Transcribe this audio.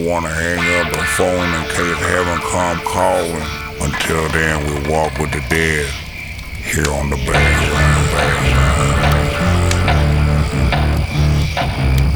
wanna hang up the phone in case heaven come calling. Until then, we walk with the dead here on the back.